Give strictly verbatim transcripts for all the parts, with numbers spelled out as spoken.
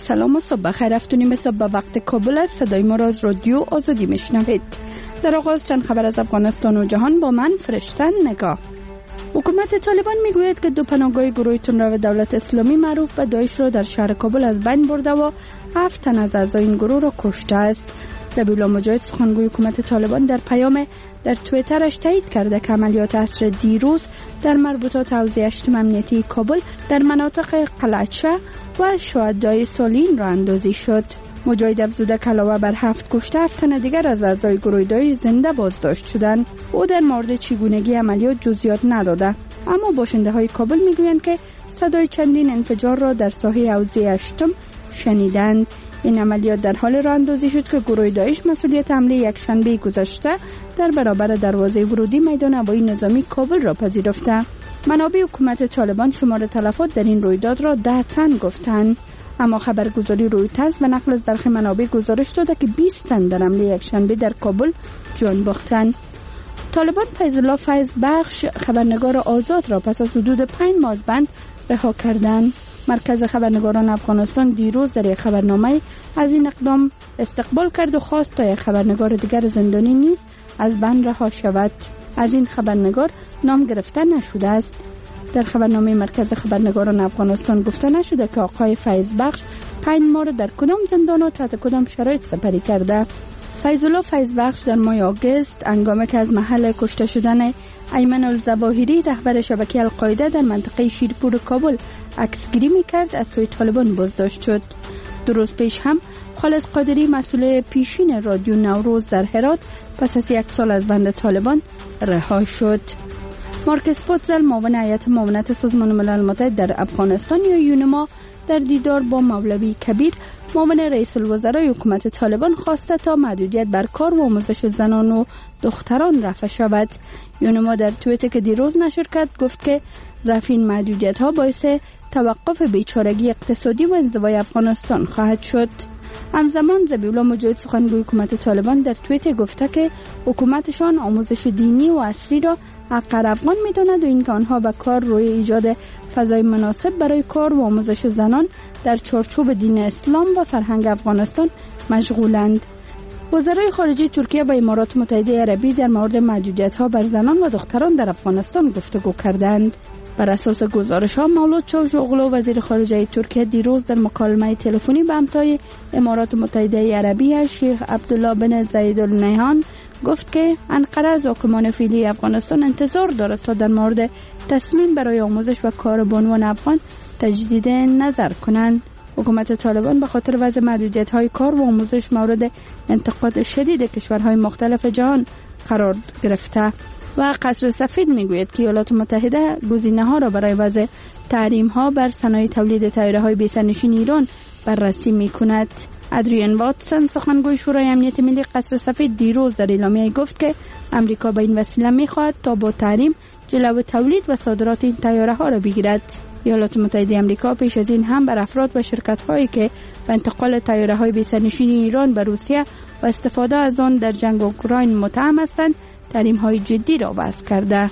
سلام و صبح بخیر. افتونیم به صبح وقت کابل است. صدای ما را از رادیو آزادی میشنوید. در آغاز چند خبر از افغانستان و جهان با من فرشتن نگاه. حکومت طالبان میگوید که دو پناهگاه گروه تندرو دولت اسلامی معروف به داعش را در شهر کابل از بین برده و هفت تن از اعضای این گروه را کشته است. ذبیحالله مجاهد سخنگوی حکومت طالبان در پیام در توییترش تایید کرده که عملیات عصر دیروز در مربوطات حوزه هشتم امنیتی کابل در مناطق قلعه‌چه و شهدای سالین را اندازی شد. مجاهد افزوده که علاوه بر هفت کشته، هفت تن دیگر از اعضای گروه داعش زنده بازداشت شدند. او در مورد چگونگی عملیات جزئیات نداده، اما باشنده های کابل میگویند که صدای چندین انفجار را در ساحه حوزه هشتم شنیدند. این عملیات در حال راه اندازی شد که گروه داعش مسئولیت حمله یک شنبه گذشته در برابر دروازه ورودی میدان هوایی نظامی کابل را پذیرفته. منابع حکومت طالبان شمار تلفات در این رویداد را ده تن گفتند، اما خبرگزاری رویترز به نقل از برخی منابع گزارش داده که بیست تن در حمله یک شنبه در کابل جان باختند. طالبان فیض الله فیض بخش خبرنگار آزاد را پس از حدود پنج ماه بند رها کردند. مرکز خبرنگاران افغانستان دیروز در یک خبرنامه از این اقدام استقبال کرد و خواست تا یک خبرنگار دیگر زندانی نیز از بند رها شود. از این خبرنگار نام گرفته نشده است. در خبرنامه مرکز خبرنگاران افغانستان گفته نشده که آقای فیض بخش پنج ماه در کدام زندان و تحت کدام شرایط سپری کرده. فیض الله فیض بخش در ماه آگوست هنگامی که از محل کشته شدن ایمن الظواهری رهبر شبکه القاعده در منطقه شیرپور کابل عکسگیری میکرد از سوی طالبان بازداشت شد. دو روز پیش هم خالد قادری مسئول پیشین رادیو نوروز در هرات پس از یک سال از بند طالبان رها شد. مارکس پوتزل معاون هیئت معاونت سازمان ملل متحد در افغانستان یا یونما در دیدار با مولوی کبیر معاون رئیس الوزرای حکومت طالبان خواسته تا محدودیت بر کار و آموزش زنان و دختران رفع شود. یونما در توییتی که دیروز نشر کرد گفت که رفع این محدودیت ها باعث توقف بیچارگی اقتصادی و انزوای افغانستان خواهد شد. همزمان ذبیحالله مجاهد سخنگوی حکومت طالبان در توییت گفته که حکومتشان آموزش دینی و عصری را حق افغان می‌داند و اینکه آنها به کار روی ایجاد فضای مناسب برای کار و آموزش زنان در چارچوب دین اسلام و فرهنگ افغانستان مشغولند. وزرای خارجه ترکیه و امارات متحده عربی در مورد محدودیت‌ها بر زنان و دختران در افغانستان گفتگو کردند. بر اساس گزارش‌ها مولود چاوشوغلو وزیر خارجه ترکیه دیروز در مکالمه تلفنی به همتای امارات متحده عربی شیخ عبدالله بن زاید ال نهیان گفت که انقره از حاکمان فعلی افغانستان انتظار دارد تا در مورد تصمیم برای آموزش و کار بانوان افغان تجدید نظر کنند. حکومت طالبان به خاطر وضع محدودیت‌های کار و آموزش مورد انتقاد شدید کشورهای مختلف جهان قرار گرفته و قصر سفید میگوید که ایالات متحده گزینه‌ها را برای وضع تحریم‌ها بر صنایع تولید طیاره‌های بی‌سرنشین ایران بررسی می‌کند. ادریان واتسون سخنگوی شورای امنیت ملی قصر سفید دیروز در اعلامیه گفت که امریکا به این وسیله می‌خواهد تا با تحریم جلو تولید و صادرات این طیاره‌ها را بگیرد. ایالات متحده آمریکا پیش از این هم بر افراد و شرکت‌هایی که به انتقال طیاره‌های بی‌سرنشین ایران به روسیه و استفاده از آن در جنگ اوکراین متهم هستند تحریم‌های جدی را وضع کرده.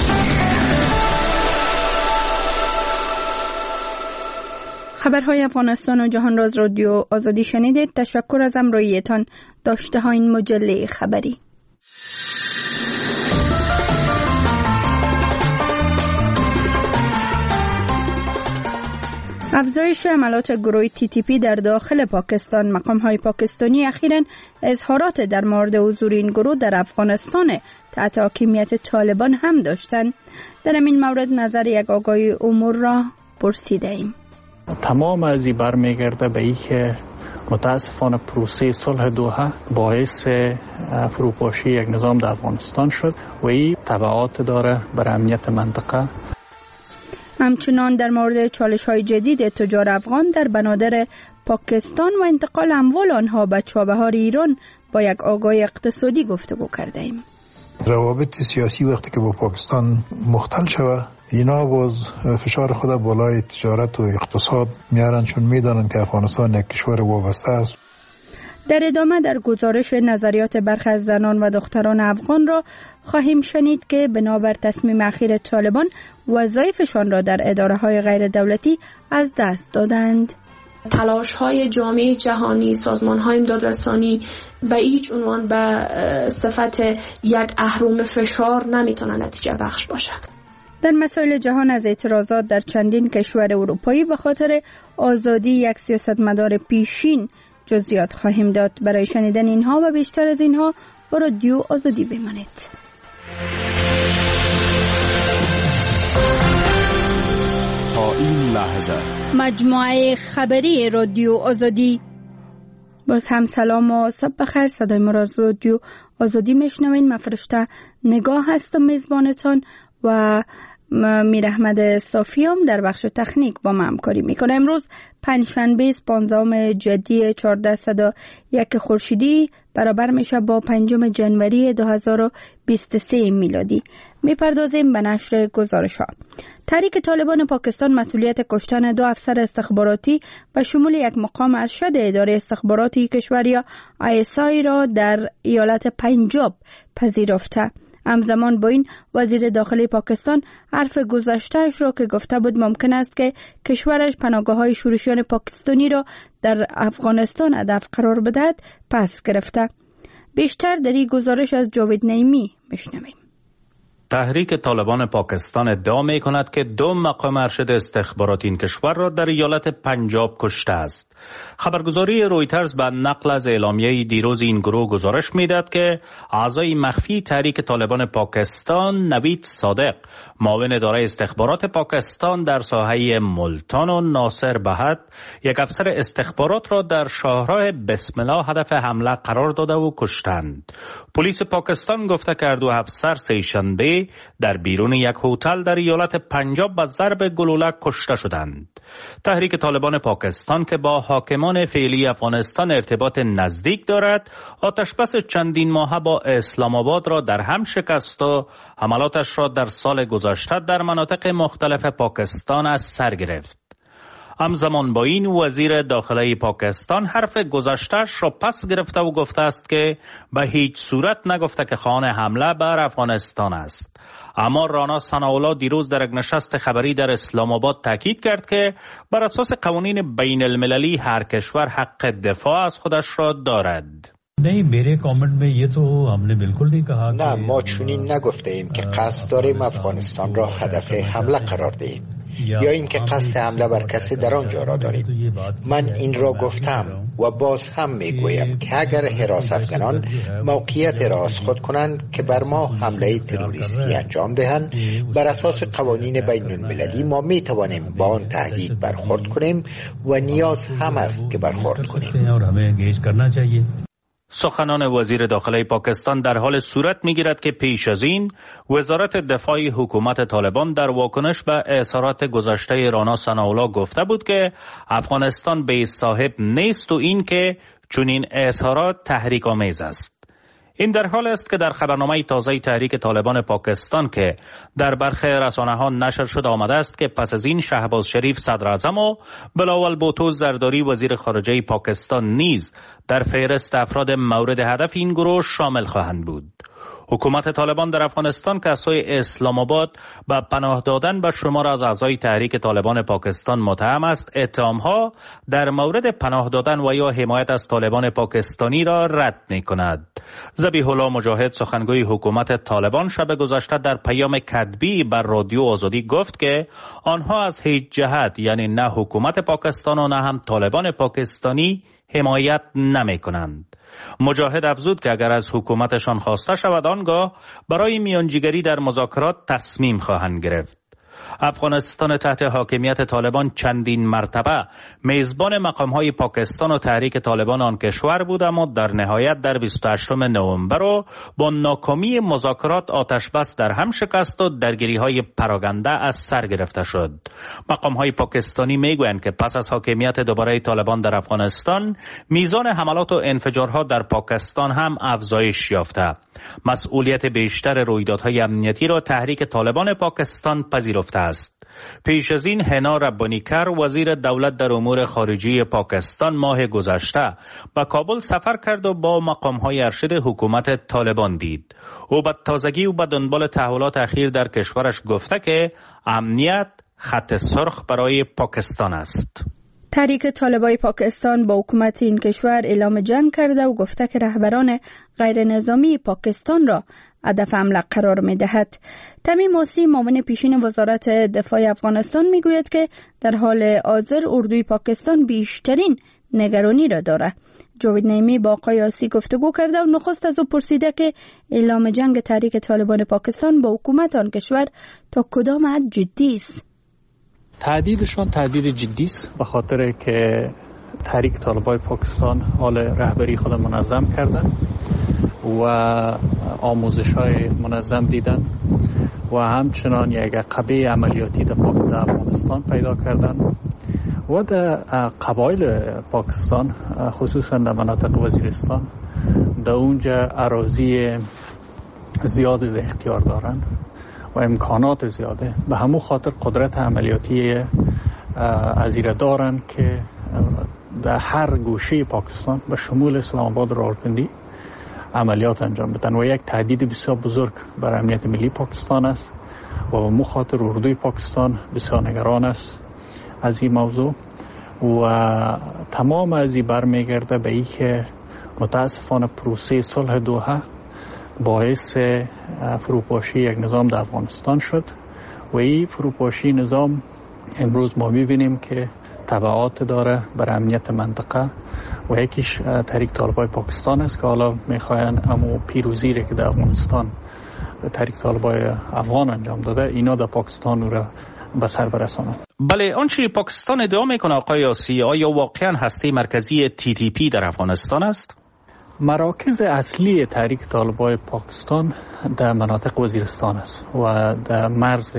خبرهای افغانستان و جهان را از رادیو آزادی شنیدید. تشکر از همراهیتان. داشته ها این مجله خبری. افزایش حملات گروه تی تی پی در داخل پاکستان. مقام‌های پاکستانی اخیراً اظهارات در مورد حضور این گروه در افغانستان تحت حاکمیت طالبان هم داشتند. در این مورد نظر یک آگاهی امور را پرسیده ایم. تمام از این برمیگرده به این که متاسفانه پروسه صلح دوحه باعث فروپاشی یک نظام در افغانستان شد و این تبعات داره بر امنیت منطقه. همچنان در مورد چالش‌های جدید تجار افغان در بنادر پاکستان و انتقال اموال آنها به چابهار ایران با یک آگاهی اقتصادی گفتگو کرده ایم. روابط سیاسی وقتی که با پاکستان مختل شود، اینا باز فشار خود بالای تجارت و اقتصاد میارن، چون میدانن که افغانستان یک کشور وابسته است. در ادامه در گزارش نظریات برخی از زنان و دختران افغان را خواهیم شنید که بنابر تصمیم اخیر طالبان وظایفشان را در اداره‌های غیر دولتی از دست دادند. تلاش های جامعه جهانی، سازمان های امدادرسانی به هیچ عنوان به صفت یک اهرم فشار نمیتونه نتیجه بخش باشه. در مسائل جهان از اعتراضات در چندین کشور اروپایی به خاطر آزادی یک سیاستمدار پیشین جزئیات خواهیم داد. برای شنیدن اینها و بیشتر از اینها با رادیو آزادی بمانید. تا این لحظه مجموعه خبری رادیو آزادی. باز هم سلام و صبح بخیر. صدای ما را از رادیو آزادی میشنوین. من فرشته نگاه هستم میزبانتان و میر احمد صافیام در بخش تکنیک با ما همکاری میکنه. امروز پنجشنبه پانزدهم جدی چهارصد و یک خورشیدی برابر میشه با پنجم جنوری دو هزار و بیست و سه میلادی. میپردازیم به نشر گزارش ها. تحریک طالبان پاکستان مسئولیت کشتن دو افسر استخباراتی و شمول یک مقام ارشد اداره استخباراتی کشور یا آی اس آی را در ایالت پنجاب پذیرفته. همزمان با این وزیر داخلی پاکستان حرف گذشته‌اش را که گفته بود ممکن است که کشورش پناهگاه‌های شورشیان پاکستانی را در افغانستان هدف قرار بدهد پس گرفته. بیشتر در این گزارش از جاوید نعیمی بشنویم. تحریک طالبان پاکستان ادعا می کند که دو مقام ارشد استخباراتی این کشور را در ایالت پنجاب کشته است. خبرگزاری رویترز به نقل از اعلامیه دیروز این گروه گزارش می داد که اعضای مخفی تحریک طالبان پاکستان نوید صادق، معاون اداره استخبارات پاکستان در ساحه ملتان و ناصر بهت، یک افسر استخبارات را در شاهراه بسم الله هدف حمله قرار داده و کشتند. پلیس پاکستان گفته که دو افسر سه‌شنبه در بیرون یک هتل در ایالت پنجاب با ضرب گلوله کشته شدند. تحریک طالبان پاکستان که با حاکمان فعلی افغانستان ارتباط نزدیک دارد، آتشبس چندین ماهه با اسلام آباد را در هم شکست و حملاتش را در سال گذشته در مناطق مختلف پاکستان از سر گرفت. همزمان با این وزیر داخلی پاکستان حرف گذشته‌اش را پس گرفته و گفته است که به هیچ صورت نگفته که خواهان حمله بر افغانستان است. اما رانا ثناءالله دیروز در یک نشست خبری در اسلام آباد تاکید کرد که بر اساس قوانین بین المللی هر کشور حق دفاع از خودش را دارد. नहीं मेरे कमेंट में ये तो हमने बिल्कुल नहीं कहा نه ما چنین نگفته ایم که قصد داریم افغانستان را هدف حمله قرار دهیم یا اینکه قصد حمله بر کسی در آنجا را داریم. من این را گفتم و باز هم میگویم که اگر حراس افغانان موقعیت را از خود کنند که بر ما حمله تروریستی انجام دهند، بر اساس قوانین بین المللی ما می توانیم با آن تهدید برخورد کنیم و نیاز هم است که برخورد کنیم. سخنان وزیر داخلی پاکستان در حال صورت می‌گیرد که پیش از این وزارت دفاع حکومت طالبان در واکنش به اظهارات گذشته رانا ثناءالله گفته بود که افغانستان به صاحب نیست و این که چنین اظهارات تحریک‌آمیز است. این در حال است که در خبرنامه تازه تحریک طالبان پاکستان که در برخی رسانه‌ها نشر شده آمده است که پس از این شهباز شریف صدر اعظم و بلاول بوتو زرداری وزیر خارجه پاکستان نیز در فهرست افراد مورد هدف این گروه شامل خواهند بود. حکومت طالبان در افغانستان که از سوی اسلام آباد به پناه دادن به شمار از اعضای تحریک طالبان پاکستان متهم است، اتهام‌ها در مورد پناه دادن و یا حمایت از طالبان پاکستانی را رد می‌کند. ذبیح الله مجاهد سخنگوی حکومت طالبان شب گذشته در پیام کتبی بر رادیو آزادی گفت که آنها از هیچ جهت یعنی نه حکومت پاکستان و نه هم طالبان پاکستانی حمایت نمی‌کنند. مجاهد افزود که اگر از حکومتشان خواسته شود آنگاه برای میانجیگری در مذاکرات تصمیم خواهند گرفت. افغانستان تحت حاکمیت طالبان چندین مرتبه میزبان مقام‌های پاکستان و تحریک طالبان آن کشور بود، اما در نهایت در بیست و هشتم نوامبر و با ناکامی مذاکرات آتشبس در هم شکست و درگیری‌های پراگنده از سر گرفته شد. مقام‌های پاکستانی میگویند که پس از حاکمیت دوباره طالبان در افغانستان میزان حملات و انفجارها در پاکستان هم افزایش یافته. مسئولیت بیشتر رویدادهای امنیتی را تحریک طالبان پاکستان پذیرفته است. پیش از این حنا ربانیکر وزیر دولت در امور خارجی پاکستان ماه گذشته به کابل سفر کرد و با مقام‌های ارشد حکومت طالبان دید. او به تازگی و به دنبال تحولات اخیر در کشورش گفته که امنیت خط سرخ برای پاکستان است. تحریک طالبای پاکستان با حکومت این کشور اعلام جنگ کرده و گفته که رهبران غیر نظامی پاکستان را هدف حمله قرار می دهد. تمیم موسی معاون پیشین وزارت دفاع افغانستان می گوید که در حال حاضر اردوی پاکستان بیشترین نگرانی را دارد. جاوید نعیمی با آقای آسی گفتگو کرده و نخست از او پرسیده که اعلام جنگ تحریک طالبان پاکستان با حکومت آن کشور تا کدام حد جدی است؟ تهدیدشان تهدید جدی است، به خاطر که تحریک طالبان پاکستان حال رهبری خود منظم کردن و آموزش های منظم دیدن و همچنان یک عقبه عملیاتی در افغانستان پیدا کردن و در قبایل پاکستان خصوصا در مناطق وزیرستان در اونجا اراضی زیاد اختیار دارن و امکانات زیاده، به همون خاطر قدرت عملیاتی عزیره دارن که در هر گوشه پاکستان به شمول اسلام آباد و راولپنڈی عملیات انجام بدن و یک تهدید بسیار بزرگ بر امنیت ملی پاکستان است و به همون خاطر اردوی پاکستان بسیار نگران است از این موضوع و تمام از این برمیگرده به این که متاسفانه پروسه صلح دوحه باعث فروپاشی یک نظام در افغانستان شد و این فروپاشی نظام امروز ما میبینیم که تبعات داره بر امنیت منطقه و یکیش تحریک طالبان پاکستان است که حالا میخواین امو پیروزی که در افغانستان تحریک طالبان افغان انجام داده اینا در پاکستان را به سر برسانند. بله، آنچه پاکستان ادعا میکنه آقای آسی، آیا واقعا هسته مرکزی تی تی پی در افغانستان است؟ مراکز اصلی تحریک طالبان پاکستان در مناطق وزیرستان است و در مرز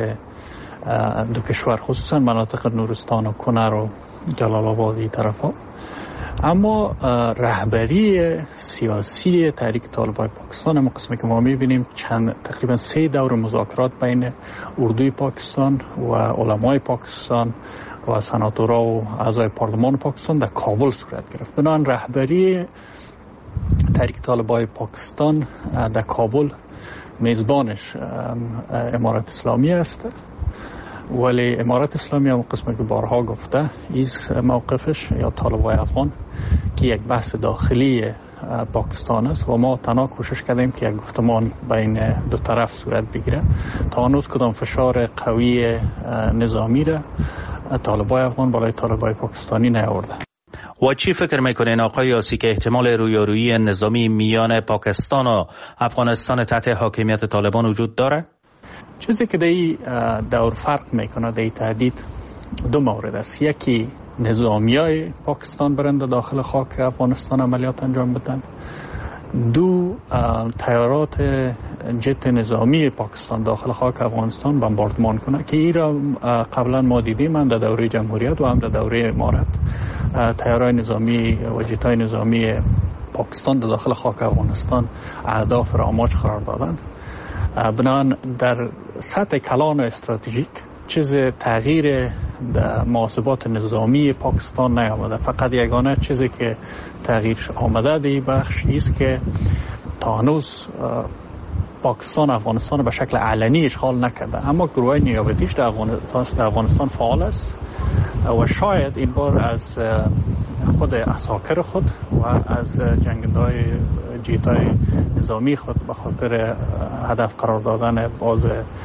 دو کشور، خصوصا مناطق نورستان و کنر و جلال آبادی طرف ها. اما رهبری سیاسی تحریک طالبان پاکستان هم قسمی که ما میبینیم چند تقریبا سه دور مذاکرات بین اردوی پاکستان و علمای پاکستان و سناتورا و اعضای پارلمان پاکستان در کابل صورت گرفت. بنابراین رهبری تحریک طالبان پاکستان در کابل میزبانش امارت اسلامی است، ولی امارت اسلامی هم قسمی که بارها گفته ایز موقفش یا طالبان افغان که یک بحث داخلی پاکستان است و ما تنها کوشش کردیم که یک گفتمان بین دو طرف صورت بگیره. تا هنوز کدام فشار قوی نظامی را طالبان افغان بالای طالبان پاکستانی نیاورده. و چی فکر میکنین آقای آسی که احتمال رویارویی نظامی میان پاکستان و افغانستان تحت حاکمیت طالبان وجود داره؟ چیزی که در این دور فرق میکنه در این تهدید دو مورد است. یکی نظامیای پاکستان برنده داخل خاک افغانستان عملیات انجام بدن. دو تیارات جت نظامی پاکستان داخل خاک افغانستان بمباردمان کنه که این را قبلا ما دیدیم هم در دوره جمهوریت و هم در دوره امارت. تیارای نظامی و جتای نظامی پاکستان در داخل خاک افغانستان اهداف را آماج قرار دادن. بنابراین در سطح کلان و استراتژیک چیز تغییر در محاسبات نظامی پاکستان نیامده. فقط یگانه چیزی که تغییر آمده در این بخش است که تا هنوز پاکستان افغانستان به شکل علنی اشغال نکرده، اما گروه نیابتیش در افغانستان فعال است و شاید این بار از خود عساکر خود و از جنگنده‌های جیتای نظامی خود به خاطر هدف قرار دادن باز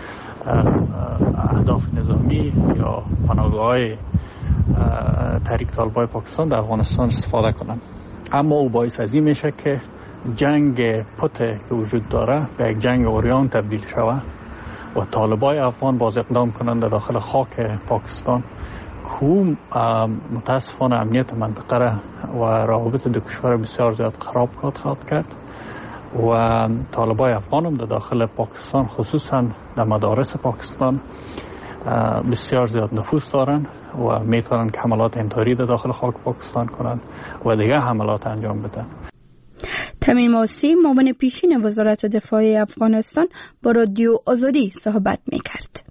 اهداف نظامی یا پناهگاه‌های تحریک طالبان پاکستان در افغانستان استفاده کنند. اما او باعث از این میشه که جنگ پت که وجود داره به یک جنگ اوریان تبدیل شود و طالبان افغان باز اقدام کنند در داخل خاک پاکستان که متاسفانه امنیت منطقه را و روابط دو کشور بسیار زیاد خراب خواهد کرد و طالبان افغان هم در داخل پاکستان خصوصا در مدارس پاکستان بسیار زیاد نفوذ دارن و میتونن که حملات انتحاری در داخل خاک پاکستان کنن و دیگه حملات انجام بدن. تمیم آسی معاون پیشین وزارت دفاع افغانستان با رادیو آزادی صحبت میکرد.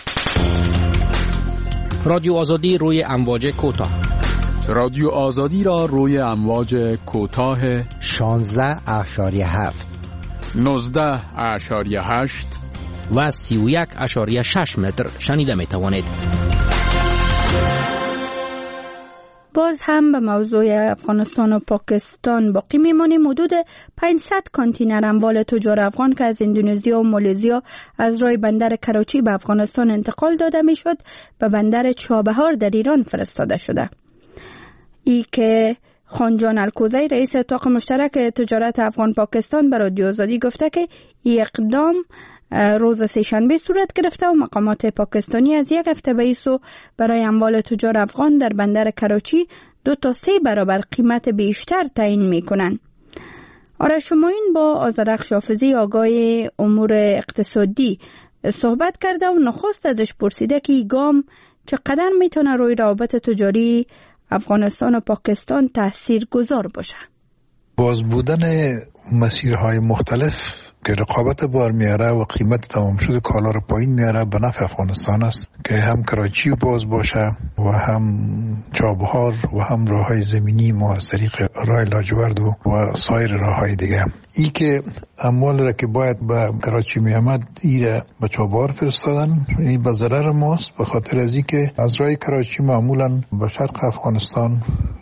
رادیو آزادی روی امواج کوتاه. رادیو آزادی را روی امواج کوتاه شانزده اشاریه هفت نوزده اشاریه هشت و سی و یک اشاریه شش متر شنیده می توانید. باز هم به موضوع افغانستان و پاکستان باقی میمانیم. حدود پانصد کانتینر اموال تجار افغان که از اندونزیا و مالزیا از راه بندر کراچی به افغانستان انتقال داده میشد به بندر چابهار در ایران فرستاده شده. ای که خانجان الکوزی رئیس اتاق مشترک تجارت افغان پاکستان به رادیو آزادی گفته که این اقدام روز سه‌شنبه صورت گرفته و مقامات پاکستانی از یک هفته به این سو برای اموال تجار افغان در بندر کراچی دو تا سه برابر قیمت بیشتر تعیین میکنن. آرش شماین با آذرخش حافظی آگاه امور اقتصادی صحبت کرده و نخست ازش پرسیده که این گام چقدر میتونه روی روابط تجاری افغانستان و پاکستان تأثیر گذار باشه. باز بودن مسیرهای مختلف که رقابت بار میاره و قیمت تمام شده کالا رو پایین میاره به نفع افغانستان است که هم کراچی باز باشه و هم چابهار و هم راههای زمینی ما از طریق راه لاجورد و سایر راههای دیگه. ای که اموال را که باید به کراچی می آمد ایره به چابهار فرستادن، این به ضرر ماست، به خاطر از اینکه از راه کراچی معمولا به شرق افغانستان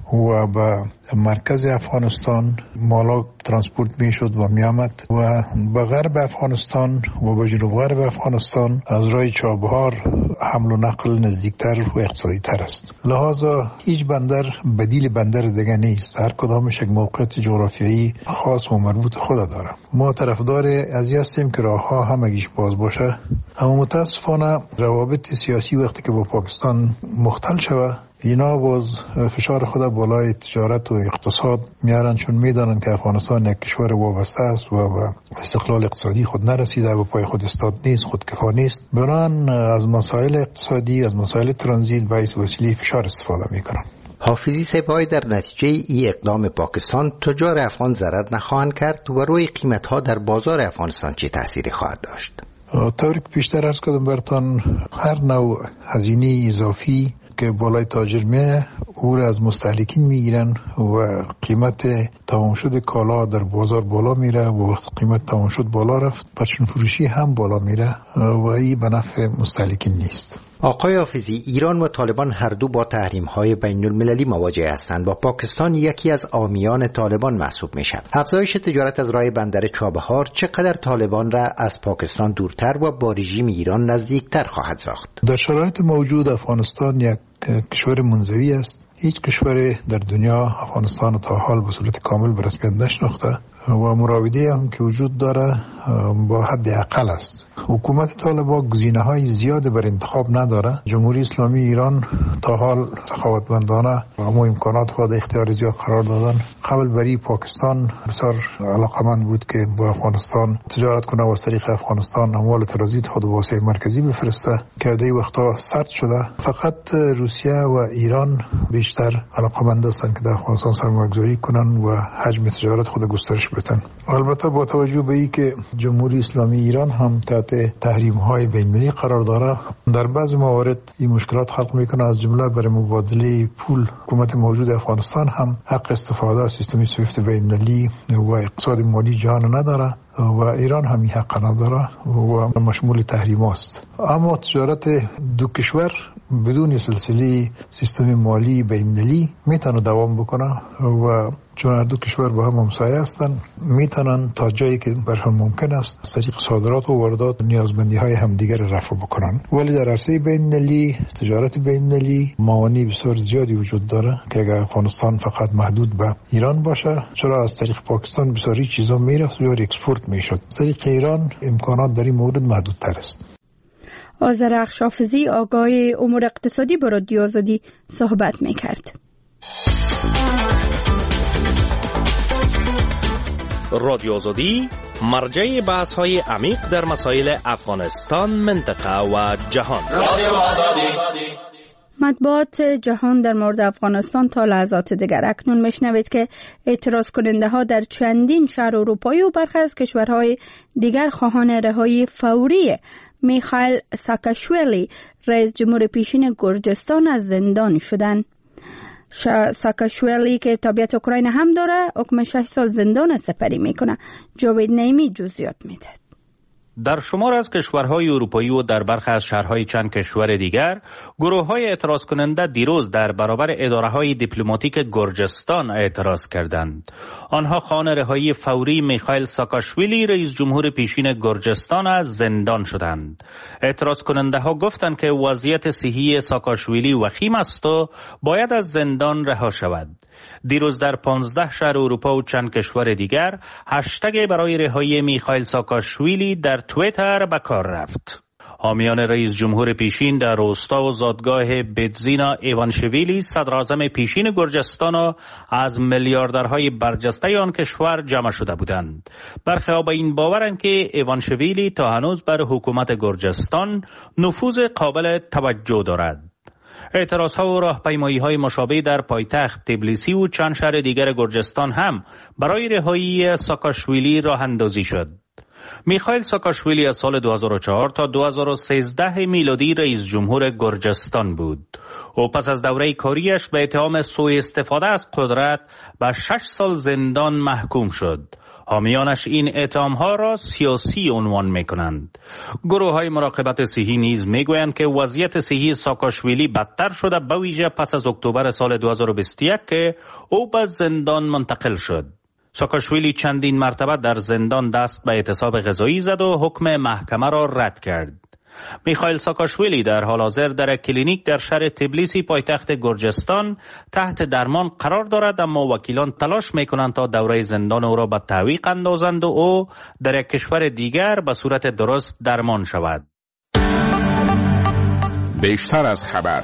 و به مرکز افغانستان مالا ترانسپورت می شد و می آمد و به غرب افغانستان و به جنوب غرب افغانستان از راه چابهار حمل و نقل نزدیکتر و اقتصادی تر است. لحاظا هیچ بندر بدیل بندر دیگه نیست، هر کدامش یک موقعیت جغرافیایی خاص و مربوط خود داره. ما طرفدار از این هستیم که راه ها همگیش باز باشه، اما متاسفانه روابط سیاسی وقتی که با پاکستان مختل شود اینا باز فشار خود بالای تجارت و اقتصاد میارن، چون میدانن که افغانستان یک کشور وابسته است و به استقلال اقتصادی خود نرسیده و پای خود استاد نیست، خودکفا نیست. بنابراین از مسائل اقتصادی، از مسائل ترانزیت باعث وسیله فشار استفاده میکنن. حافظی سپاهی در نتیجه ای اقدام پاکستان تجار افغان ضرر نخواهند کرد و روی قیمت‌ها در بازار افغانستان چه تأثیری خواهد داشت؟ طوری که پیشتر عرض کردم براتون، هر نوع هزینه اضافی که بالای تاجر میه او را از مستهلکین میگیرن و قیمت تمام شده کالا در بازار بالا میره و وقت قیمت تمام شد بالا رفت پشن فروشی هم بالا میره و این به نفع مستهلکین نیست. آقای حافظی، ایران و طالبان هر دو با تحریم‌های بین‌المللی مواجه هستند و پاکستان یکی از حامیان طالبان محسوب می‌شود. افزایش تجارت از راه بندر چابهار چقدر طالبان را از پاکستان دورتر و با رژیم ایران نزدیکتر خواهد ساخت؟ در شرایط موجود افغانستان یک کشور منزوی است. هیچ کشور در دنیا افغانستان تا حال به صورت کامل به رسمیت نشناخته و مراوده هم که وجود داره با حد اقل است. حکومت طالبان گزینه‌های زیاد بر انتخاب نداره. جمهوری اسلامی ایران تا حال سخاوتمندانه و همه امکانات خود اختیار زیاد قرار دادن. قبل بری پاکستان بسیار علاقمند بود که با افغانستان تجارت کنه و از طریق افغانستان اموال ترانزیت خود واسه مرکزی بفرسته که در وقتا سرد شده. فقط روسیه و ایران بیشتر علاقمند هستند که در افغانستان سرمایه‌گذاری کنن و حجم تجارت خود گسترش بدن. البته با توجه به اینکه جمهوری اسلامی ایران هم تحت تحریم‌های بین‌المللی قرار داره، در بعض موارد این مشکلات خلق میکنه، از جمله برای مبادله پول حکومت موجود افغانستان هم حق استفاده از سیستم سویفت بین‌المللی و اقتصاد مالی جهان نداره و ایران هم این حق نداره و مشمول تحریم است. اما تجارت دو کشور بدون سلسله سیستم مالی بین‌المللی میتونه دوام بکنه و چون هر دو کشور با هم همسایه هستند میتونن تا جایی که برشان ممکن است از طریق صادرات و واردات نیازمندی های همدیگر رفع بکنن. ولی در عرصه بین‌المللی تجارت بین‌المللی موانع بسیار زیادی وجود داره که اگر افغانستان فقط محدود به ایران باشه، چرا از طریق پاکستان بسیاری چیزا میرفت و اکسپورت میشد، از طریق ایران امکانات در این مورد محدودتر است. آذرخش حافظی آگاه امور اقتصادی با رادیو آزادی صحبت میکرد. رادیو آزادی مرجع بحث های عمیق در مسائل افغانستان، منطقه و جهان. رادیو آزادی. مطبوعات جهان در مورد افغانستان تا لحظات دیگر اکنون میشنوید که اعتراض کننده ها در چندین شهر اروپایی و برخی از کشورهای دیگر خواهان رهایی فوری میخائیل ساکاشویلی رئیس جمهور پیشین گرجستان از زندان شدند. ساکاشویلی که تابعیت اوکراین هم داره حکم شش سال زندان سپری میکنه. جاوید نعیمی جزئیات میده. در شمار از کشورهای اروپایی و در برخی از شهرهای چند کشور دیگر، گروه‌های اعتراض کننده دیروز در برابر اداره‌های دیپلماتیک گرجستان اعتراض کردند. آنها خواهان رهایی فوری میخائیل ساکاشویلی رئیس جمهور پیشین گرجستان از زندان شدند. اعتراض کننده ها گفتند که وضعیت صحی ساکاشویلی وخیم است و باید از زندان رها شود. دیروز در پانزده شهر اروپا و چند کشور دیگر هشتگ برای رهایی میخائیل ساکاشویلی در توییتر به کار رفت. حامیان رئیس جمهور پیشین در روستا و زادگاه بیتزینا ایوانشویلی صدراعظم پیشین گرجستان از میلیاردرهای برجسته آن کشور جمع شده بودند. برخی ها به این باورند که ایوانشویلی تا هنوز بر حکومت گرجستان نفوذ قابل توجه دارد. اعتراضها و راهپیمایی‌های مشابه در پایتخت تبلیسی و چند شهر دیگر گرجستان هم برای رهایی ساکاشویلی راه اندازی شد. میخائیل ساکاشویلی از سال دو هزار و چهار تا دو هزار و سیزده میلادی رئیس جمهور گرجستان بود. او پس از دوره کاریش به اتهام سوء استفاده از قدرت به شش سال زندان محکوم شد. حامیانش این اتهام‌ها را سیاسی عنوان می‌کنند. گروه‌های مراقبت صحی نیز می‌گویند که وضعیت صحی ساکاشویلی بدتر شده، به ویژه پس از اکتبر سال دو هزار و بیست و یک که او به زندان منتقل شد. ساکاشویلی چندین مرتبه در زندان دست به اعتصاب غذایی زد و حکم محکمه را رد کرد. میخائیل ساکاشویلی در حال حاضر در کلینیک در شهر تبلیسی پایتخت گرجستان تحت درمان قرار دارد، اما وکیلان تلاش میکنند تا دوره زندان او را به تعویق اندازند و او در یک کشور دیگر به صورت درست درمان شود. بیشتر از خبر.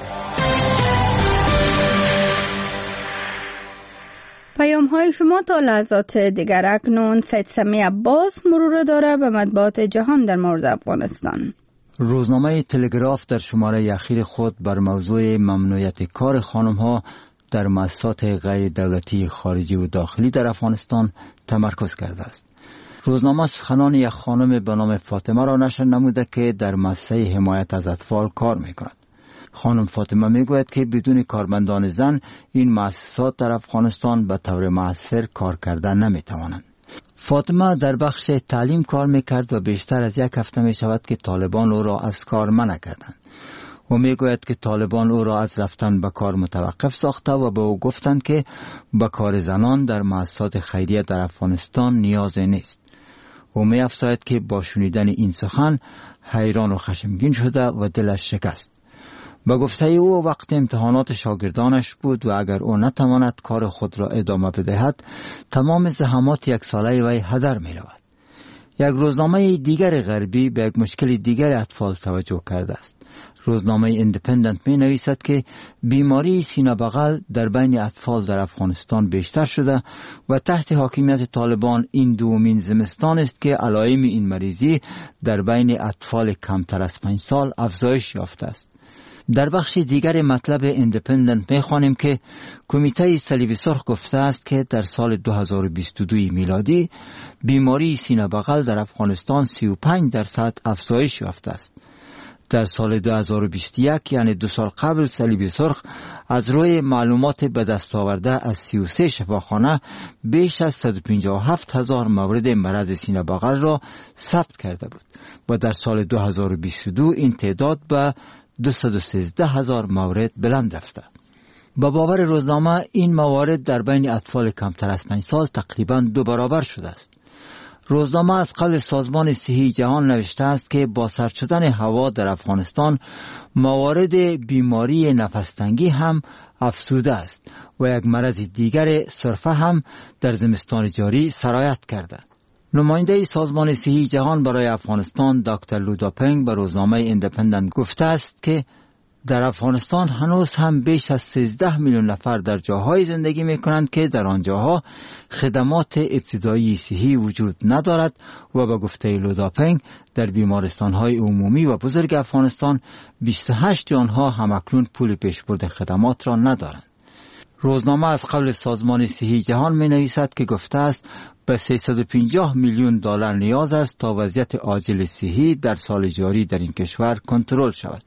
پیام های شما تا لحظات دیگر. اکنون سید سمی عباس مرور داره به مطبوعات جهان در مورد افغانستان. روزنامه تلگراف در شماره اخیر خود بر موضوع ممنوعیت کار خانم‌ها در مؤسسات غیر دولتی خارجی و داخلی در افغانستان تمرکز کرده است. روزنامه سخنان یک خانم به نام فاطمه را نشر نموده که در مؤسسه حمایت از اطفال کار می‌کند. خانم فاطمه میگوید که بدون کارمندان زن این مؤسسات در افغانستان به طور مؤثر کار کردن نمیتوانند. فاطمه در بخش تعلیم کار میکرد و بیشتر از یک هفته می شود که طالبان او را از کار منع کردند. او میگوید که طالبان او را از رفتن به کار متوقف ساخته و به او گفتند که به کار زنان در مؤسسات خیریه در افغانستان نیازی نیست. او می افزاید که با شنیدن این سخن حیران و خشمگین شده و دلش شکست. با گفته او وقت امتحانات شاگردانش بود و اگر او نتواند کار خود را ادامه بدهد تمام زحمات یک ساله وی هدر می رود. یک روزنامه دیگر غربی به یک مشکل دیگر اطفال توجه کرده است. روزنامه ایندیپندنت می نویسد که بیماری سینه بغل در بین اطفال در افغانستان بیشتر شده و تحت حاکمیت طالبان این دومین زمستان است که علائم این مریضی در بین اطفال کمتر از پنج سال افزایش یافته است. در بخش دیگر مطلب ایندیپندنت می‌خوانیم که کمیته صلیب سرخ گفته است که در سال دو هزار و بیست و دو میلادی بیماری سینه بغل در افغانستان سی و پنج درصد افزایش یافته است. در سال دو هزار و بیست و یک یعنی دو سال قبل صلیب سرخ از روی معلومات به دست آورده از سی و سه شفاخانه بیش از صد و پنجاه و هفت هزار مورد مرض سینه بغل را ثبت کرده بود و در سال دو هزار و بیست و دو این تعداد به دویست و سیزده هزار مورد بلند رفته. با باور روزنامه این موارد در بین اطفال کمتر از پنج سال تقریباً دو برابر شده است. روزنامه از قبل سازمان صحی جهان نوشته است که با سرد شدن هوا در افغانستان موارد بیماری نفس‌تنگی هم افزوده است و یک مرض دیگر سرفه هم در زمستان جاری سرایت کرده. نماینده سازمان صحی جهان برای افغانستان دکتر لوداپنگ به روزنامه ایندیپندنت گفته است که در افغانستان هنوز هم بیش از سیزده میلیون نفر در جاهای زندگی می کنند که در آنجاها خدمات ابتدایی صحی وجود ندارد و به گفته لوداپنگ در بیمارستان‌های عمومی و بزرگ افغانستان بیست و هشت آنها همکنون پول پیشبرد خدمات را ندارند. روزنامه از قبل سازمان صحی جهان می نویسد که گفته است به سیصد و پنجاه میلیون دلار نیاز است تا وضعیت عاجل صحی در سال جاری در این کشور کنترل شود.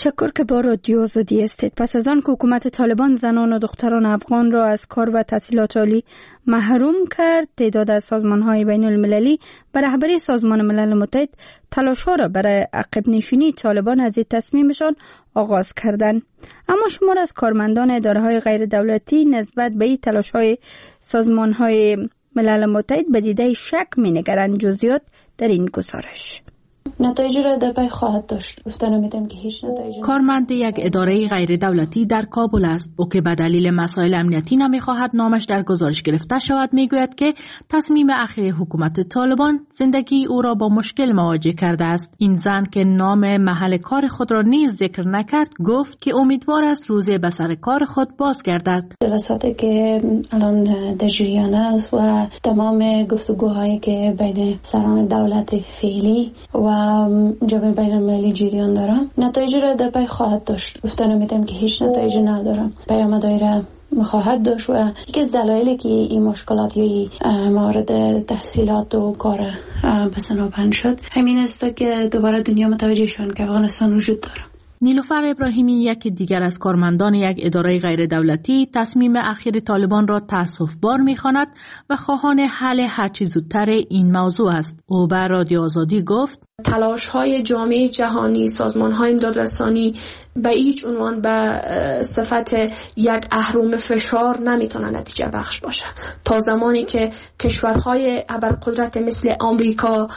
تشکر که با رادیو آزادی هستید. پس از آن که حکومت طالبان زنان و دختران افغان را از کار و تحصیلات عالی محروم کرد، تعداد از سازمان‌های بین المللی به رهبری سازمان ملل متحد تلاش‌ها را برای عقب نشینی طالبان از این تصمیمشان آغاز کردند. اما شمار از کارمندان اداره‌های غیر دولتی نسبت به این تلاش‌های سازمان‌های ملل متحد به دیده شک می‌نگرند. جزئیات در این گزارش. نتایج را در پی خواهد داشت. گفتن میدم که هیچ نتایجی. کارمند یک اداره غیر دولتی در کابل است. او که به دلیل مسائل امنیتی نمیخواهد نامش در گزارش گرفته شود میگوید که تصمیم اخیر حکومت طالبان زندگی او را با مشکل مواجه کرده است. این زن که نام محل کار خود را نیز ذکر نکرد گفت که امیدوار است روزی به سر کار خود بازگردد. جلساتی که الان در جریان است و تمام گفتگوهایی که بین سران دولت فعلی و جامعه بین المللی جریان دارم نتایج را در پی خواهد داشت. گفتن میدم که هیچ نتایجی ندارم. پیامدهای را خواهد داشت و یکی از دلایلی که این مشکلات یا موارد تحصیلات و کار پسناپن شد همین است که دوباره دنیا متوجه شد که افغانستان وجود داره. نیلوفر ابراهیمی یکی دیگر از کارمندان یک اداره غیر دولتی تصمیم اخیر طالبان را تأسف‌بار می‌خواند و خواهان حل هرچی زودتر این موضوع است. او به رادیو آزادی گفت تلاش‌های جامعه جهانی، سازمان‌های امدادرسانی به هیچ عنوان به صفت یک اهرم فشار نمیتونه نتیجه بخش باشه تا زمانی که کشورهای ابرقدرت مثل آمریکا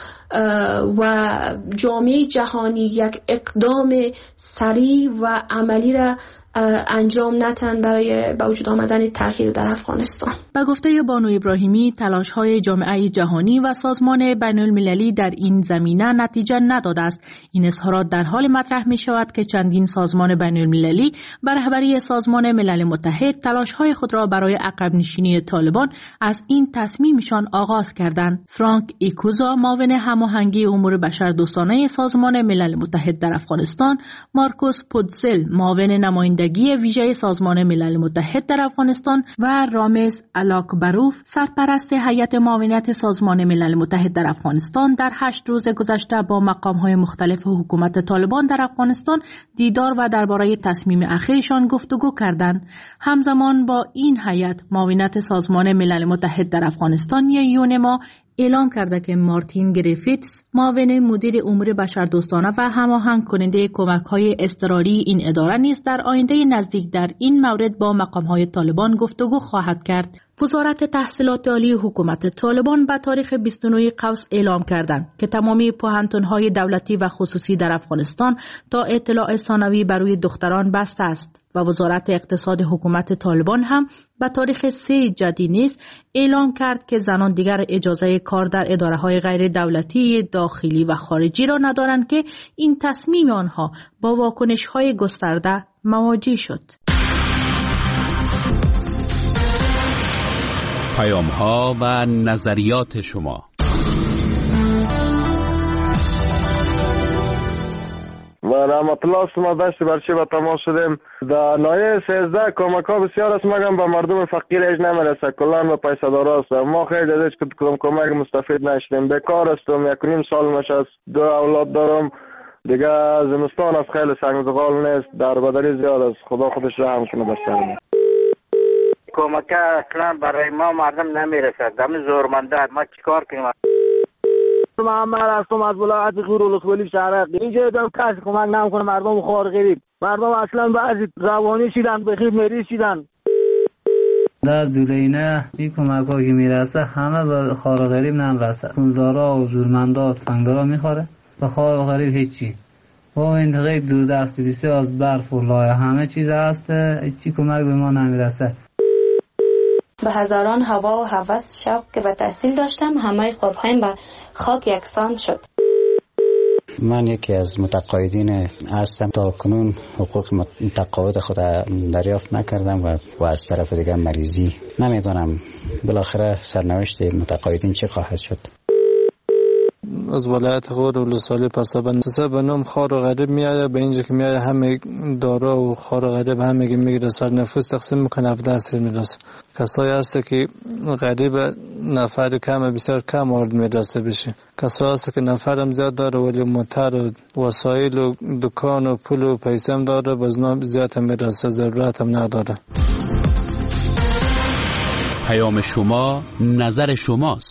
و جامعه جهانی یک اقدام سریع و عملی را انجام نتن برای به وجود آمدن تغییر در افغانستان. به گفته بانو ابراهیمی تلاش‌های جامعه جهانی و سازمان بین المللی در این زمینه نتیجه نداده است. این اظهارات در حال مطرح می شود که چندین سازمان بین المللی بر رهبری سازمان ملل متحد تلاش‌های خود را برای عقب نشینی طالبان از این تصمیمشان آغاز کردند. فرانک ایکوزا معاون هماهنگی امور بشردوستانه سازمان ملل متحد در افغانستان، مارکوس پودسل معاون نماینده ویژه سازمان ملل متحد در افغانستان و رامز الاکبروف سرپرست هیئت معاونت سازمان ملل متحد در افغانستان در هشت روز گذشته با مقام‌های مختلف حکومت طالبان در افغانستان دیدار و درباره تصمیم اخیرشان گفتگو کردند. همزمان با این هیئت معاونت سازمان ملل متحد در افغانستان یا یونما اعلام کرده که مارتین گریفیتس معاون مدیر امور بشردوستانه و هماهنگ کننده کمک‌های اضطراری این اداره نیز در آینده نزدیک در این مورد با مقام‌های طالبان گفتگو خواهد کرد. وزارت تحصیلات عالی حکومت طالبان به تاریخ بیست و نه قوس اعلام کردند که تمامی پوهنتون‌های دولتی و خصوصی در افغانستان تا اطلاع ثانوی برای دختران بسته است و وزارت اقتصاد حکومت طالبان هم به تاریخ سه جدی نیز اعلام کرد که زنان دیگر اجازه کار در اداره‌های غیر دولتی داخلی و خارجی را ندارند که این تصمیم آنها با واکنش‌های گسترده مواجه شد. پیام‌ها و نظریات شما. و رحمت الله ما داشت برچه به تماس شدیم در نایه سیزده کمک ها بسیار است مگم به مردم فقیر ایج نمیرسه کلان به پیسه دار است. ما خیلی ازش کدوم کمک مستفید نشدیم. بیکار هستم، یک نیم سال نشست، دو اولاد دارم دیگه. زمستان از خیلی سنگ زغال نیست، در بدنی زیاد است. خدا خودش رحم کنه بر سرم. کمک اصلا برای ما مردم نمیرسه. دم زورمنده ما چیکار کنیم؟ محمد هستم از ولایت غور ولسوالی شهرک. اینجا دم کسی کمک نمیکنه مردم خوار غریب. مردم اصلا بعضی روانی شدن، بخیر مریض شدن. در دولینه این کمک ها که میرسه همه به خوار غریب نمیرسه. پولدارا و زورمندا فنگدارا میخوره، به خوار غریب هیچی. با این غیب دور دستی بسیار از برف و لایه همه چیز هست، هیچی کمک به ما نمیرسه. به هزاران هوا و هوس شوق که به تحصیل داشتم همه خوابهایم به خاک یکسان شد. من یکی از متقاعدین هستم. تا کنون حقوق متقاعد خود دریافت نکردم و, و از طرف دیگه مریضی. نمیدونم بالاخره سرنوشت متقاعدین چه خواهد شد. از ولایت خود و ولسوالی پسابند سه بنام خار و غریب میایه به اینجا که میایه همه دارا و خار و غریب همه میگیره سر نفوس تقسیم میکنه هفده سر میرسه. کسایی هست که غریب نفر کم بسیار کم وارد میرسه بشه. کسایی هست که نفرم زیاد داره ولی موتر و وسایل و دکان و پول و پیسه هم داره بازم زیاد میرسه ضرورت هم نداره. پیام شما نظر شماست.